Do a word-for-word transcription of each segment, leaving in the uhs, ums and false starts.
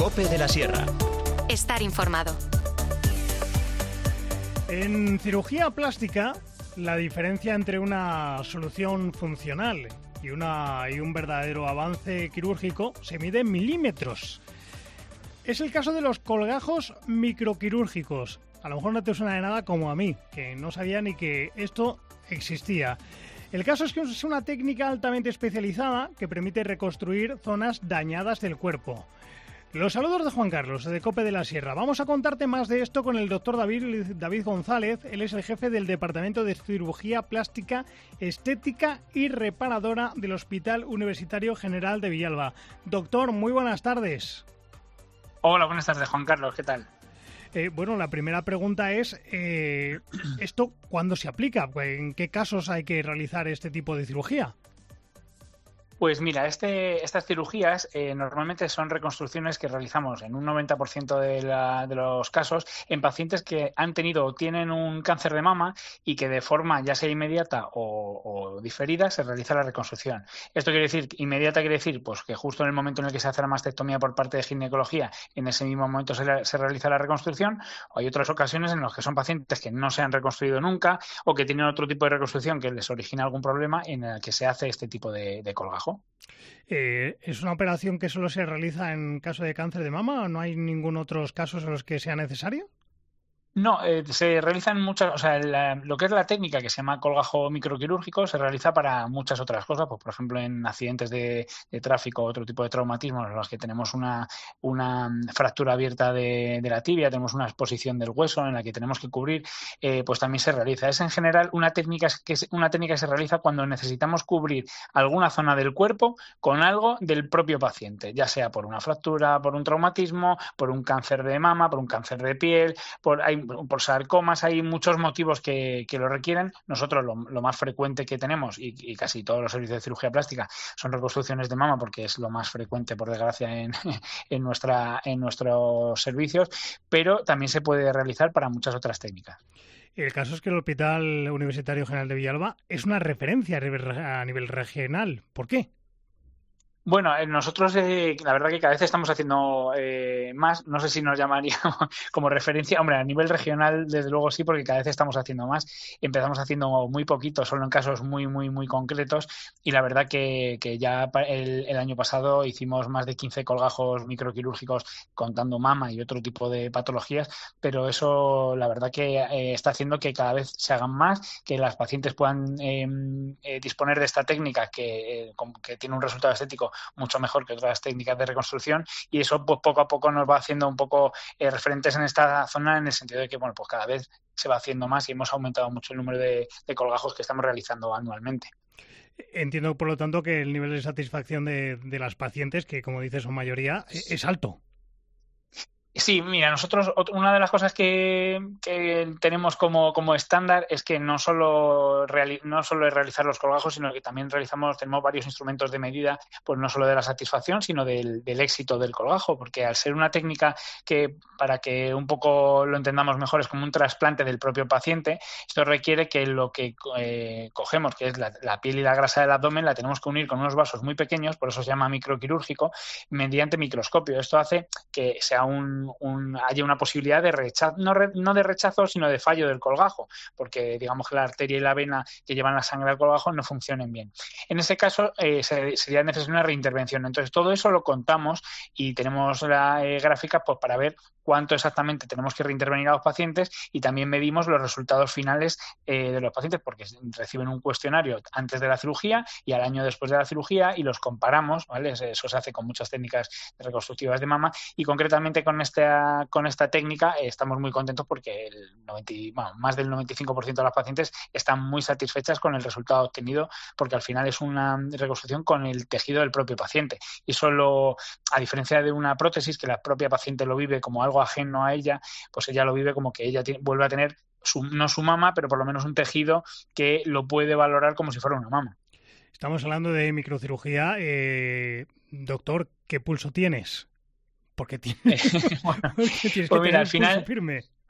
COPE de la Sierra. Estar informado. En cirugía plástica, la diferencia entre una solución funcional y, una, y un verdadero avance quirúrgico se mide en milímetros. Es el caso de los colgajos microquirúrgicos. A lo mejor no te suena de nada como a mí, que no sabía ni que esto existía. El caso es que es una técnica altamente especializada que permite reconstruir zonas dañadas del cuerpo. Los saludos de Juan Carlos, de COPE de la Sierra. Vamos a contarte más de esto con el doctor David, David González. Él es el jefe del Departamento de Cirugía Plástica, Estética y Reparadora del Hospital Universitario General de Villalba. Doctor, muy buenas tardes. Hola, buenas tardes, Juan Carlos. ¿Qué tal? Eh, bueno, la primera pregunta es, eh, ¿esto cuándo se aplica? ¿En qué casos hay que realizar este tipo de cirugía? Pues mira, este, estas cirugías eh, normalmente son reconstrucciones que realizamos en un noventa por ciento de, la, de los casos en pacientes que han tenido o tienen un cáncer de mama y que de forma ya sea inmediata o, o diferida se realiza la reconstrucción. Esto quiere decir, inmediata quiere decir pues que justo en el momento en el que se hace la mastectomía por parte de ginecología, en ese mismo momento se, se realiza la reconstrucción. O hay otras ocasiones en las que son pacientes que no se han reconstruido nunca o que tienen otro tipo de reconstrucción que les origina algún problema en el que se hace este tipo de, de colgajo. Eh, ¿Es una operación que solo se realiza en caso de cáncer de mama o no hay ningún otros casos en los que sea necesario? No, eh, se realizan muchas, o sea, la, lo que es la técnica que se llama colgajo microquirúrgico se realiza para muchas otras cosas, pues por ejemplo en accidentes de, de tráfico, otro tipo de traumatismos en los que tenemos una, una fractura abierta de, de la tibia, tenemos una exposición del hueso en la que tenemos que cubrir, eh, pues también se realiza. Es en general una técnica que una técnica que se realiza cuando necesitamos cubrir alguna zona del cuerpo con algo del propio paciente, ya sea por una fractura, por un traumatismo, por un cáncer de mama, por un cáncer de piel, por hay por sarcomas, hay muchos motivos que, que lo requieren. Nosotros lo, lo más frecuente que tenemos, y, y casi todos los servicios de cirugía plástica, son reconstrucciones de mama porque es lo más frecuente, por desgracia, en, en, nuestra, en nuestros servicios, pero también se puede realizar para muchas otras técnicas. El caso es que el Hospital Universitario General de Villalba es una referencia a nivel, a nivel regional. ¿Por qué? Bueno, nosotros eh, la verdad que cada vez estamos haciendo eh, más, no sé si nos llamaríamos como referencia, hombre, a nivel regional desde luego sí, porque cada vez estamos haciendo más, empezamos haciendo muy poquito, solo en casos muy, muy, muy concretos y la verdad que, que ya el, el año pasado hicimos más de quince colgajos microquirúrgicos contando mama y otro tipo de patologías, pero eso la verdad que eh, está haciendo que cada vez se hagan más, que las pacientes puedan eh, eh, disponer de esta técnica que, eh, que tiene un resultado estético mucho mejor que otras técnicas de reconstrucción y eso pues poco a poco nos va haciendo un poco eh, referentes en esta zona en el sentido de que bueno pues cada vez se va haciendo más y hemos aumentado mucho el número de, de colgajos que estamos realizando anualmente. Entiendo por lo tanto que el nivel de satisfacción de, de las pacientes, que como dices son mayoría, es alto. Sí, mira, nosotros una de las cosas que, que tenemos como, como estándar es que no solo, reali- no solo es realizar los colgajos, sino que también realizamos, tenemos varios instrumentos de medida, pues no solo de la satisfacción, sino del, del éxito del colgajo, porque al ser una técnica que, para que un poco lo entendamos mejor, es como un trasplante del propio paciente, esto requiere que lo que eh, cogemos, que es la, la piel y la grasa del abdomen, la tenemos que unir con unos vasos muy pequeños, por eso se llama microquirúrgico, mediante microscopio. Esto hace que sea un Un, haya una posibilidad de rechazo, no, re, no de rechazo, sino de fallo del colgajo, porque digamos que la arteria y la vena que llevan la sangre al colgajo no funcionen bien. En ese caso eh, se, sería necesaria una reintervención. Entonces todo eso lo contamos y tenemos la eh, gráfica pues, para ver cuánto exactamente tenemos que reintervenir a los pacientes y también medimos los resultados finales eh, de los pacientes porque reciben un cuestionario antes de la cirugía y al año después de la cirugía y los comparamos, ¿vale? Eso se hace con muchas técnicas reconstructivas de mama y concretamente con esta, con esta técnica eh, estamos muy contentos porque el noventa, bueno, más del noventa y cinco por ciento de las pacientes están muy satisfechas con el resultado obtenido porque al final es una reconstrucción con el tejido del propio paciente y solo, a diferencia de una prótesis que la propia paciente lo vive como algo ajeno a ella, pues ella lo vive como que ella tiene, vuelve a tener su, no su mama, pero por lo menos un tejido que lo puede valorar como si fuera una mama. Estamos hablando de microcirugía. Eh, doctor, ¿qué pulso tienes? Porque tienes, bueno, porque tienes pues que mira, tener al final, pulso firme. A,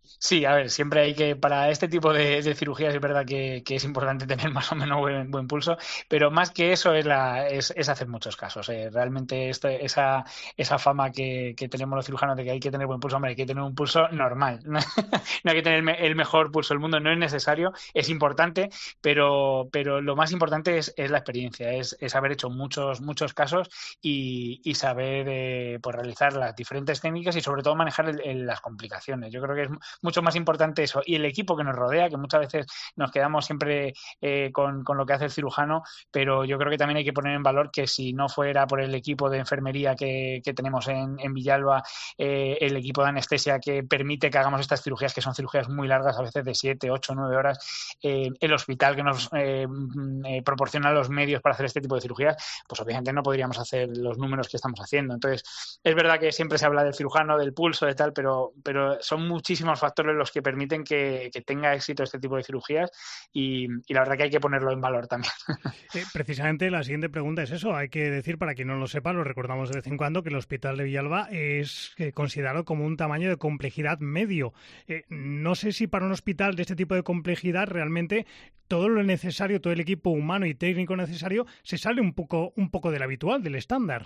Sí, a ver, siempre hay que, para este tipo de, de cirugías es verdad que, que es importante tener más o menos buen, buen pulso, pero más que eso es, la, es, es hacer muchos casos. Eh. Realmente este, esa, esa fama que, que tenemos los cirujanos de que hay que tener buen pulso, hombre, hay que tener un pulso normal. No hay que tener el mejor pulso del mundo, no es necesario, es importante, pero, pero lo más importante es, es la experiencia, es, es haber hecho muchos, muchos casos y, y saber eh, pues realizar las diferentes técnicas y sobre todo manejar el, el, las complicaciones. Yo creo que es mucho más importante eso. Y el equipo que nos rodea, que muchas veces nos quedamos siempre eh, con, con lo que hace el cirujano, pero yo creo que también hay que poner en valor que si no fuera por el equipo de enfermería que, que tenemos en, en Villalba, eh, el equipo de anestesia que permite que hagamos estas cirugías, que son cirugías muy largas, a veces de siete, ocho, nueve horas, eh, el hospital que nos eh, eh, proporciona los medios para hacer este tipo de cirugías, pues obviamente no podríamos hacer los números que estamos haciendo. Entonces, es verdad que siempre se habla del cirujano, del pulso, de tal, pero, pero son muchísimos factores los que permiten que, que tenga éxito este tipo de cirugías y, y la verdad que hay que ponerlo en valor también. Eh, precisamente la siguiente pregunta es eso. Hay que decir, para quien no lo sepa, lo recordamos de vez en cuando, que el Hospital de Villalba es eh, considerado como un tamaño de complejidad medio. Eh, no sé si para un hospital de este tipo de complejidad realmente todo lo necesario, todo el equipo humano y técnico necesario se sale un poco, un poco del habitual, del estándar.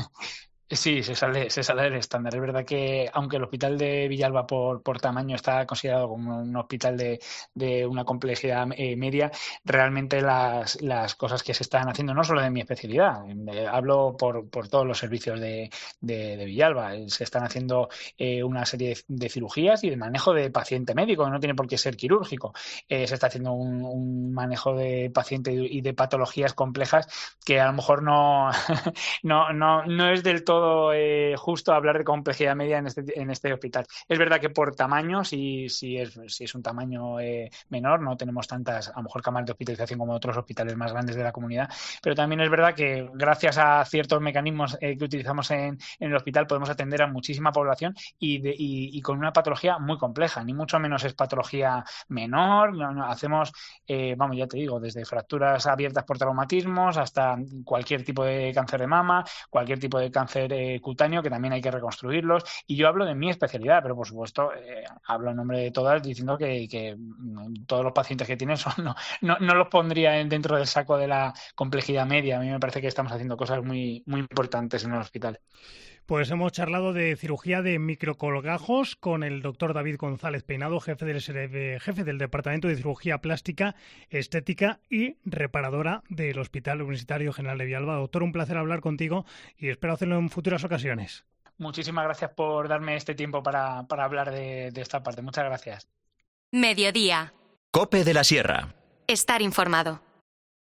Sí, se sale, se sale del estándar. Es verdad que aunque el hospital de Villalba por, por tamaño está considerado como un hospital de, de una complejidad eh, media, realmente las, las cosas que se están haciendo, no solo de mi especialidad, eh, hablo por, por todos los servicios de, de, de Villalba, se están haciendo eh, una serie de, de cirugías y de manejo de paciente médico, no tiene por qué ser quirúrgico. Eh, se está haciendo un, un manejo de paciente y de patologías complejas que a lo mejor no, no, no, no es del todo Eh, justo hablar de complejidad media en este, en este hospital. Es verdad que por tamaño, si, si, es, si es un tamaño eh, menor, no tenemos tantas, a lo mejor, cámaras de hospitalización como otros hospitales más grandes de la comunidad, pero también es verdad que gracias a ciertos mecanismos eh, que utilizamos en, en el hospital podemos atender a muchísima población y, de, y, y con una patología muy compleja, ni mucho menos es patología menor, no, no, hacemos, eh, vamos, ya te digo, desde fracturas abiertas por traumatismos hasta cualquier tipo de cáncer de mama, cualquier tipo de cáncer eh, cutáneo, que también hay que reconstruirlos, y yo hablo de mi especialidad, pero por supuesto eh, hablo en nombre de todas diciendo que, que todos los pacientes que tienen son, no, no, no los pondría dentro del saco de la complejidad media. A mí me parece que estamos haciendo cosas muy, muy importantes en el hospital. Pues hemos charlado de cirugía de microcolgajos con el doctor David González Peinado, jefe del, jefe del Departamento de Cirugía Plástica, Estética y Reparadora del Hospital Universitario General de Villalba. Doctor, un placer hablar contigo y espero hacerlo en futuras ocasiones. Muchísimas gracias por darme este tiempo para, para hablar de, de esta parte. Muchas gracias. Mediodía. COPE de la Sierra. Estar informado.